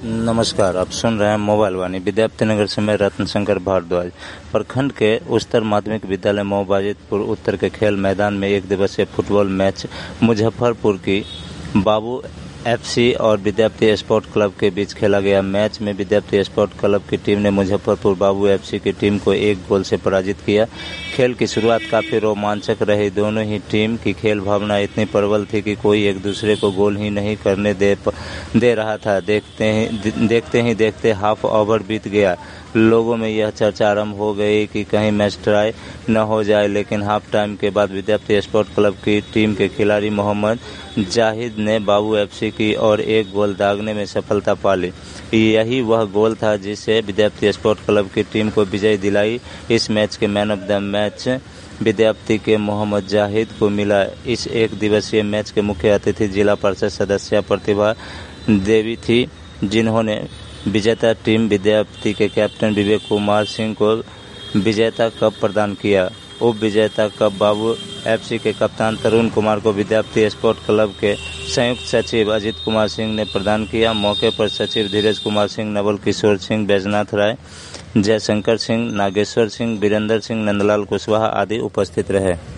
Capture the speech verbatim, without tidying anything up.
नमस्कार, आप सुन रहे हैं मोबाइल वाणी। विद्यार्थी नगर से मैं रत्न शंकर भारद्वाज। प्रखंड के उच्चतर माध्यमिक विद्यालय मोबाजितपुर उत्तर के खेल मैदान में एक दिवसीय फुटबॉल मैच मुजफ्फरपुर की बाबू एफसी और विद्यार्थी स्पोर्ट क्लब के बीच खेला गया। मैच में विद्यार्थी स्पोर्ट क्लब की टीम ने मुजफ्फरपुर बाबू एफसी की टीम को एक गोल से पराजित किया। खेल की शुरुआत काफ़ी रोमांचक रही। दोनों ही टीम की खेल भावना इतनी प्रबल थी कि कोई एक दूसरे को गोल ही नहीं करने दे दे रहा था। देखते ही देखते ही देखते हाफ ओवर बीत गया। लोगों में यह चर्चा आरंभ हो गई कि कहीं मैच ट्राई न हो जाए, लेकिन हाफ टाइम के बाद विद्यार्थी स्पोर्ट क्लब की टीम के खिलाड़ी मोहम्मद जाहिद ने बाबू एफसी की ओर एक गोल दागने में सफलता पा ली। यही वह गोल था जिससे विद्यार्थी स्पोर्ट क्लब की टीम को विजय दिलाई। इस मैच के मैन ऑफ द मैच विद्यार्थी के मोहम्मद जाहिद को मिला। इस एक दिवसीय मैच के मुख्य अतिथि जिला परिषद सदस्य प्रतिभा देवी थी, जिन्होंने विजेता टीम विद्यार्थी के कैप्टन विवेक कुमार सिंह को विजेता कप प्रदान किया। उप विजेता कप बाबू एफसी के कप्तान तरुण कुमार को विद्यार्थी स्पोर्ट क्लब के संयुक्त सचिव अजित कुमार सिंह ने प्रदान किया। मौके पर सचिव धीरज कुमार सिंह, नवल किशोर सिंह, बैजनाथ राय, जयशंकर सिंह, नागेश्वर सिंह, वीरेंद्र सिंह, नंदलाल कुशवाहा आदि उपस्थित रहे।